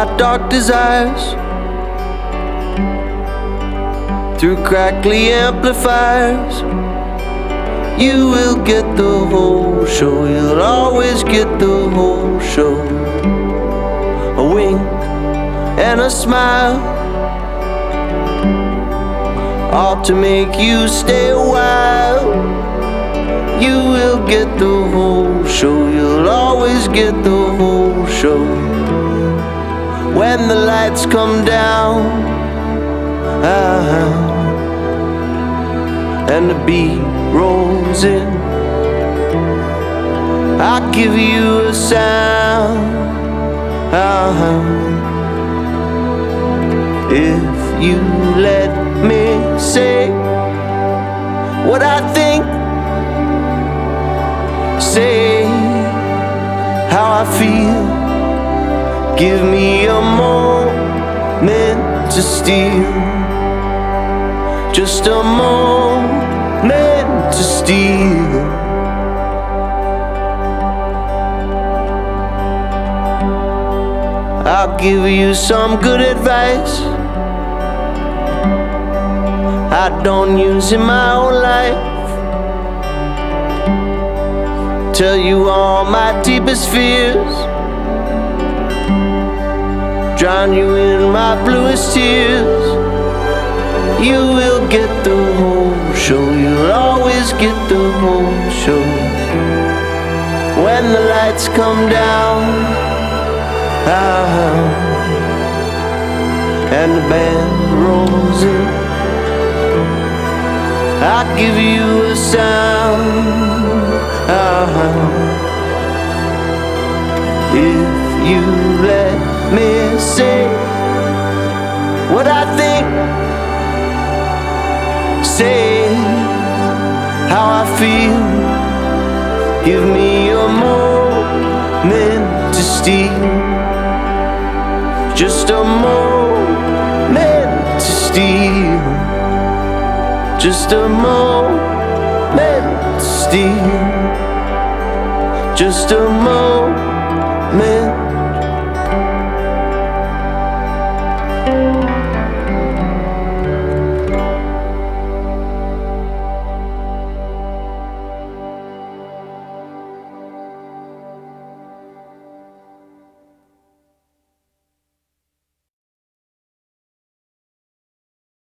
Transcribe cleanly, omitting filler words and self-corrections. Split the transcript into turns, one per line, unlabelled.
my dark desires through crackly amplifiers. You will get the whole show, you'll always get the whole show. A wink and a smile, all to make you stay a while. You will get the whole show, you'll always get the whole show. When the lights come down, and the beat rolls in, I'll give you a sound. If you let me say what I think, say how I feel, give me a moment to steal, just a moment to steal. I'll give you some good advice I don't use in my own life. Tell you all my deepest fears, drown you in my bluest tears. You will get the whole show, you'll always get the whole show. When the lights come down, and the band rolls in, I'll give you a sound. If you let me say what I think, say how I feel, give me a moment to steal, just a moment to steal, just a moment to steal, just a moment.